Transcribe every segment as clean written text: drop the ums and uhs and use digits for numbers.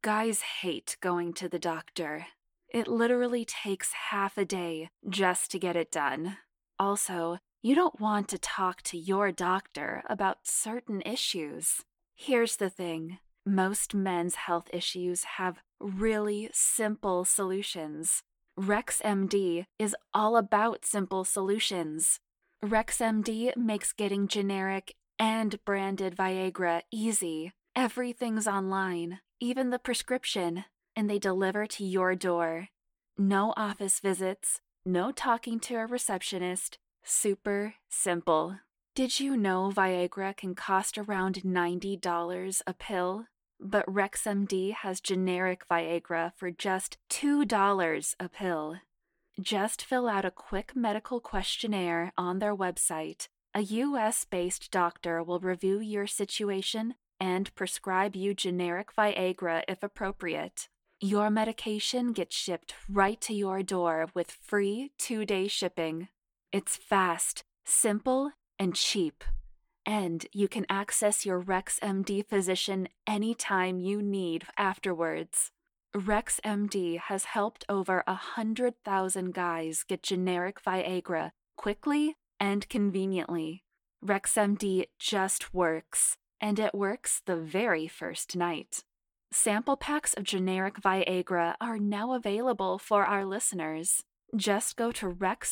Guys hate going to the doctor. It literally takes half a day just to get it done. Also, you don't want to talk to your doctor about certain issues. Here's the thing. Most men's health issues have really simple solutions. RexMD is all about simple solutions. RexMD makes getting generic and branded Viagra easy. Everything's online, even the prescription, and they deliver to your door. No office visits, no talking to a receptionist. Super simple. Did you know Viagra can cost around $90 a pill? But RexMD has generic Viagra for just $2 a pill. Just fill out a quick medical questionnaire on their website. A US-based doctor will review your situation and prescribe you generic Viagra if appropriate. Your medication gets shipped right to your door with free 2-day shipping. It's fast, simple, and cheap. And you can access your RexMD physician anytime you need afterwards. RexMD has helped over 100,000 guys get generic Viagra quickly and conveniently. RexMD just works, and it works the very first night. Sample packs of generic Viagra are now available for our listeners. Just go to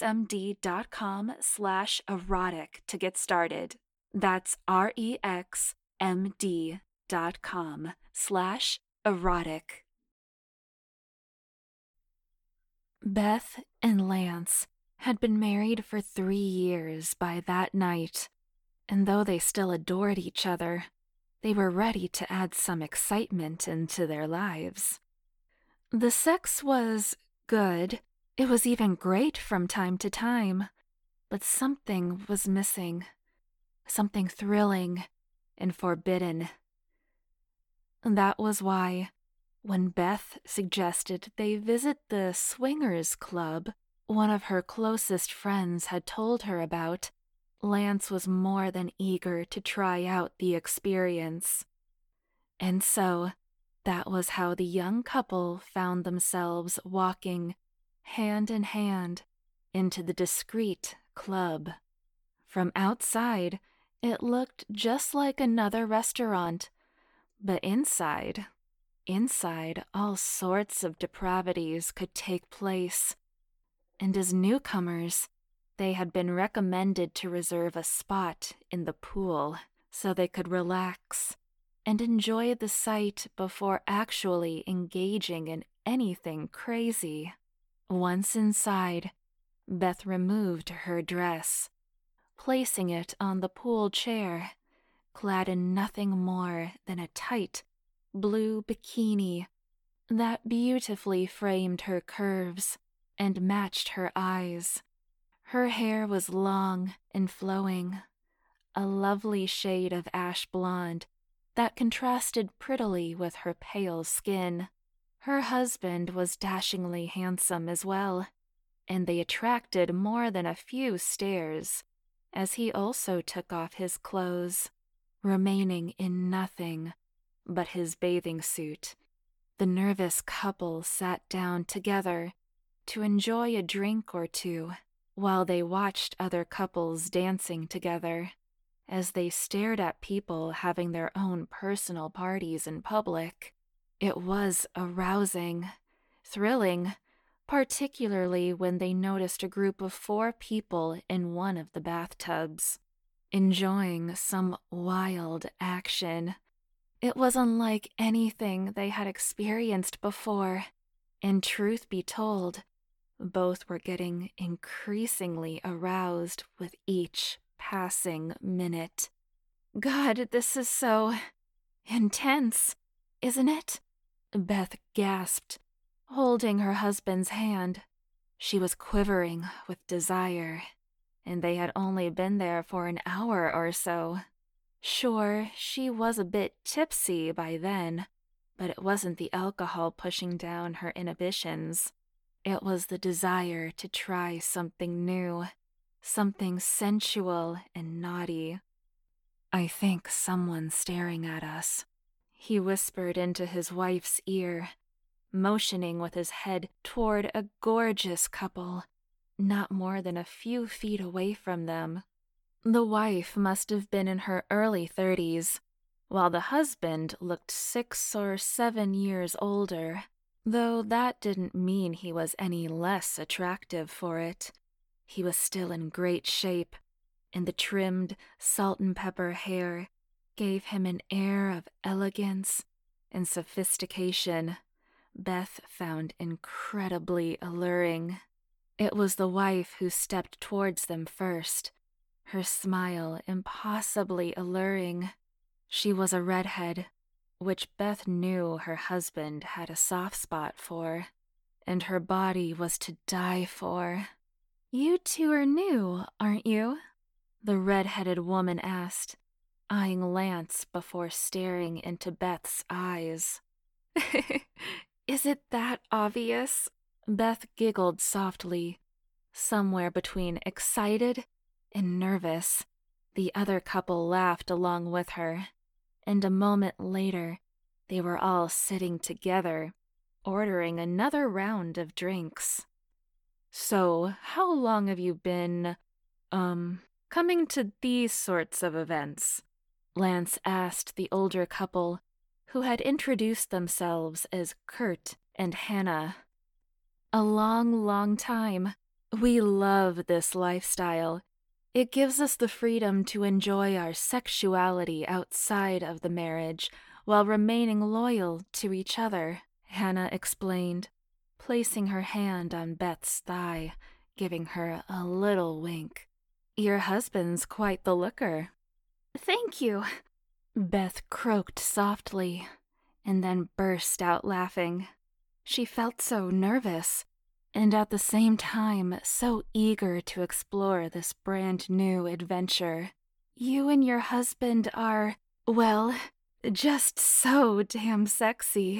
rexmd.com/erotic to get started. That's rexmd.com/erotic. Beth and Lance had been married for 3 years by that night, and though they still adored each other, they were ready to add some excitement into their lives. The sex was good. It was even great from time to time, but something was missing. Something thrilling and forbidden. That was why, when Beth suggested they visit the swingers club one of her closest friends had told her about, Lance was more than eager to try out the experience. And so, that was how the young couple found themselves walking hand in hand into the discreet club. From outside, it looked just like another restaurant, but inside all sorts of depravities could take place. And as newcomers, they had been recommended to reserve a spot in the pool so they could relax and enjoy the sight before actually engaging in anything crazy. Once inside, Beth removed her dress, placing it on the pool chair, clad in nothing more than a tight, blue bikini that beautifully framed her curves and matched her eyes. Her hair was long and flowing, a lovely shade of ash blonde that contrasted prettily with her pale skin. Her husband was dashingly handsome as well, and they attracted more than a few stares as he also took off his clothes, remaining in nothing but his bathing suit. The nervous couple sat down together to enjoy a drink or two while they watched other couples dancing together, as they stared at people having their own personal parties in public. It was arousing, thrilling, particularly when they noticed a group of 4 people in one of the bathtubs, enjoying some wild action. It was unlike anything they had experienced before, and truth be told, both were getting increasingly aroused with each passing minute. God, this is so intense, isn't it? Beth gasped, holding her husband's hand. She was quivering with desire, and they had only been there for an hour or so. Sure, she was a bit tipsy by then, but it wasn't the alcohol pushing down her inhibitions. It was the desire to try something new, something sensual and naughty. "I think someone's staring at us," He whispered into his wife's ear, motioning with his head toward a gorgeous couple, not more than a few feet away from them. The wife must have been in her early 30s, while the husband looked 6 or 7 years older, though that didn't mean he was any less attractive for it. He was still in great shape, and the trimmed salt and pepper hair gave him an air of elegance and sophistication Beth found incredibly alluring. It was the wife who stepped towards them first, her smile impossibly alluring. She was a redhead, which Beth knew her husband had a soft spot for, and her body was to die for. "You two are new, aren't you?" the red-headed woman asked, eyeing Lance before staring into Beth's eyes. "Is it that obvious?" Beth giggled softly, somewhere between excited and nervous. The other couple laughed along with her, and a moment later, they were all sitting together, ordering another round of drinks. "So, how long have you been, coming to these sorts of events?" Lance asked the older couple, who had introduced themselves as Kurt and Hannah. "A long time. We love this lifestyle. It gives us the freedom to enjoy our sexuality outside of the marriage while remaining loyal to each other," Hannah explained, placing her hand on Beth's thigh, giving her a little wink. "Your husband's quite the looker." "Thank you," Beth croaked softly, and then burst out laughing. She felt so nervous, and at the same time so eager to explore this brand new adventure. "You and your husband are, well, just so damn sexy."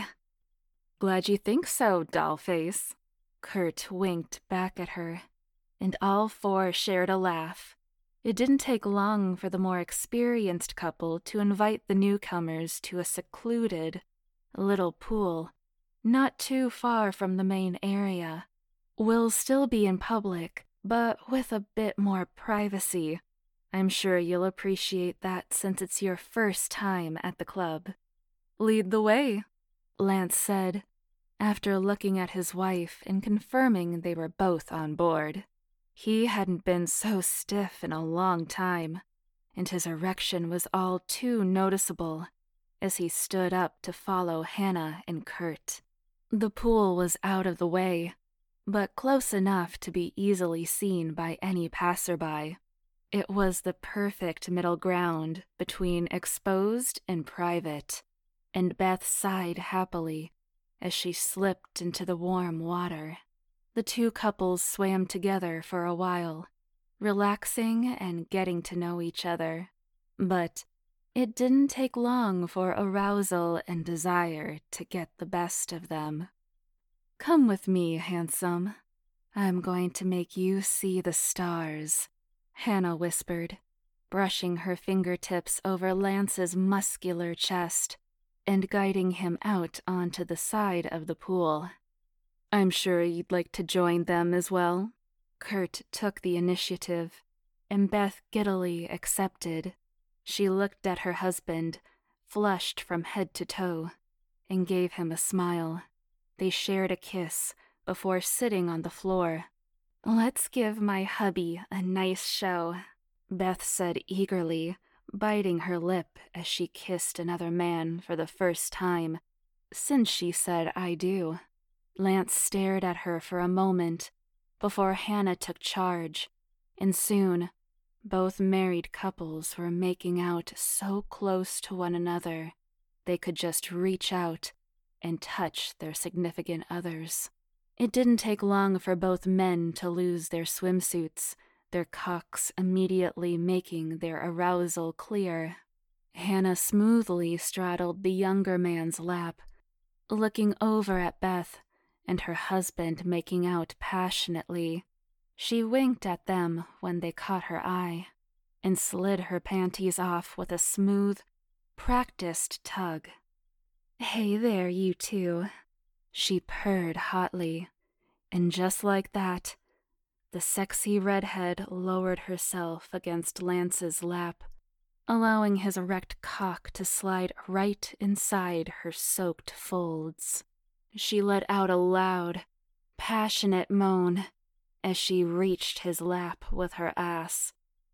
"Glad you think so, dollface." Kurt winked back at her, and all four shared a laugh. It didn't take long for the more experienced couple to invite the newcomers to a secluded little pool, not too far from the main area. "We'll still be in public, but with a bit more privacy. I'm sure you'll appreciate that since it's your first time at the club." "Lead the way," Lance said, after looking at his wife and confirming they were both on board. He hadn't been so stiff in a long time, and his erection was all too noticeable as he stood up to follow Hannah and Kurt. The pool was out of the way, but close enough to be easily seen by any passerby. It was the perfect middle ground between exposed and private, and Beth sighed happily as she slipped into the warm water. The two couples swam together for a while, relaxing and getting to know each other. But it didn't take long for arousal and desire to get the best of them. "Come with me, handsome. I'm going to make you see the stars," Hannah whispered, brushing her fingertips over Lance's muscular chest and guiding him out onto the side of the pool. "I'm sure you'd like to join them as well." Kurt took the initiative, and Beth giddily accepted. She looked at her husband, flushed from head to toe, and gave him a smile. They shared a kiss before sitting on the floor. "Let's give my hubby a nice show," Beth said eagerly, biting her lip as she kissed another man for the first time since she said "I do." Lance stared at her for a moment before Hannah took charge, and soon both married couples were making out so close to one another they could just reach out and touch their significant others. It didn't take long for both men to lose their swimsuits, their cocks immediately making their arousal clear. Hannah smoothly straddled the younger man's lap, looking over at Beth and her husband making out passionately. She winked at them when they caught her eye, and slid her panties off with a smooth, practiced tug. "Hey there, you two," she purred hotly, and just like that, the sexy redhead lowered herself against Lance's lap, allowing his erect cock to slide right inside her soaked folds. She let out a loud, passionate moan as she reached his lap with her ass.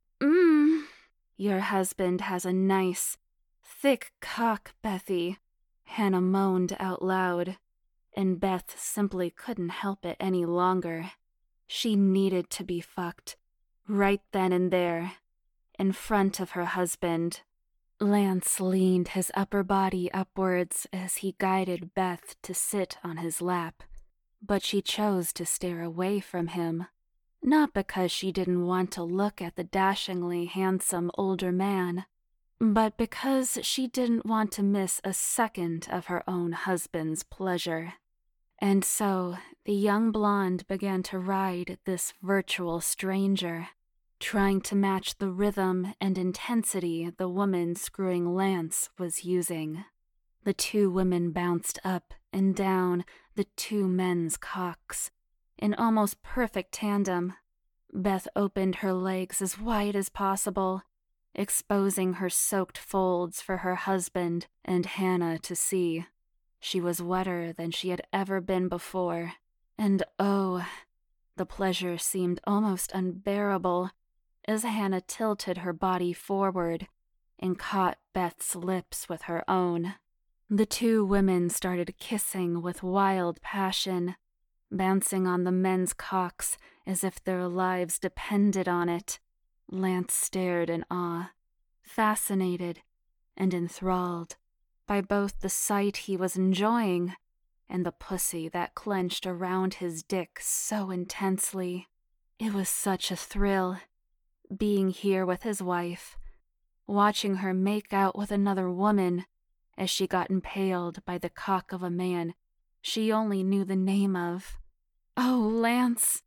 Your husband has a nice, thick cock, Bethy," Hannah moaned out loud, and Beth simply couldn't help it any longer. She needed to be fucked, right then and there, in front of her husband. Lance leaned his upper body upwards as he guided Beth to sit on his lap, but she chose to stare away from him, not because she didn't want to look at the dashingly handsome older man, but because she didn't want to miss a second of her own husband's pleasure. And so the young blonde began to ride this virtual stranger, trying to match the rhythm and intensity the woman screwing Lance was using. The two women bounced up and down the two men's cocks in almost perfect tandem. Beth opened her legs as wide as possible, exposing her soaked folds for her husband and Hannah to see. She was wetter than she had ever been before, and oh, the pleasure seemed almost unbearable as Hannah tilted her body forward and caught Beth's lips with her own. The two women started kissing with wild passion, bouncing on the men's cocks as if their lives depended on it. Lance stared in awe, fascinated and enthralled by both the sight he was enjoying and the pussy that clenched around his dick so intensely. It was such a thrill, being here with his wife, watching her make out with another woman as she got impaled by the cock of a man she only knew the name of. "Oh, Lance.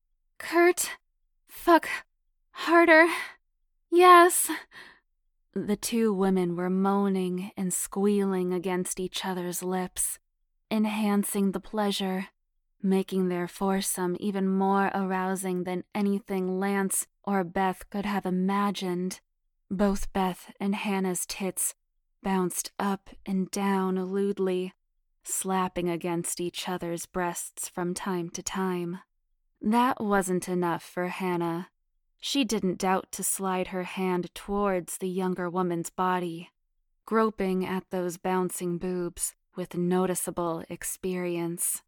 Kurt. Fuck. Harder. Yes." The two women were moaning and squealing against each other's lips, enhancing the pleasure, making their foursome even more arousing than anything Lance or Beth could have imagined. Both Beth and Hannah's tits bounced up and down lewdly, slapping against each other's breasts from time to time. That wasn't enough for Hannah. She didn't doubt to slide her hand towards the younger woman's body, groping at those bouncing boobs with noticeable experience.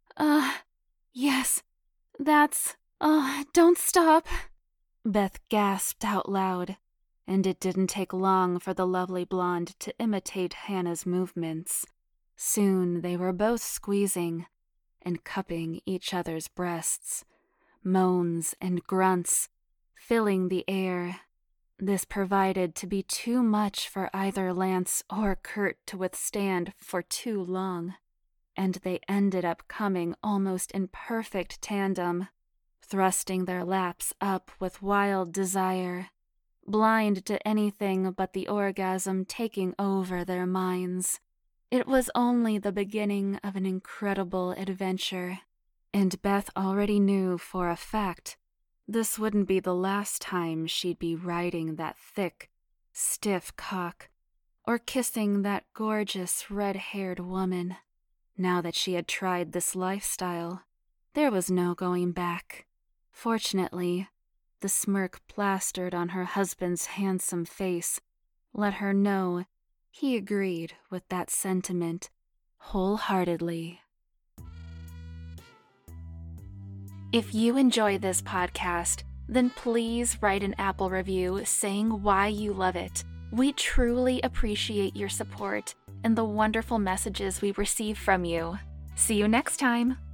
Yes, that's... don't stop," Beth gasped out loud, and it didn't take long for the lovely blonde to imitate Hannah's movements. Soon they were both squeezing and cupping each other's breasts, moans and grunts filling the air. This provided to be too much for either Lance or Kurt to withstand for too long, and they ended up coming almost in perfect tandem, thrusting their laps up with wild desire, blind to anything but the orgasm taking over their minds. It was only the beginning of an incredible adventure, and Beth already knew for a fact this wouldn't be the last time she'd be riding that thick, stiff cock or kissing that gorgeous red-haired woman. Now that she had tried this lifestyle, there was no going back. Fortunately, the smirk plastered on her husband's handsome face let her know he agreed with that sentiment wholeheartedly. If you enjoy this podcast, then please write an Apple review saying why you love it. We truly appreciate your support and the wonderful messages we receive from you. See you next time!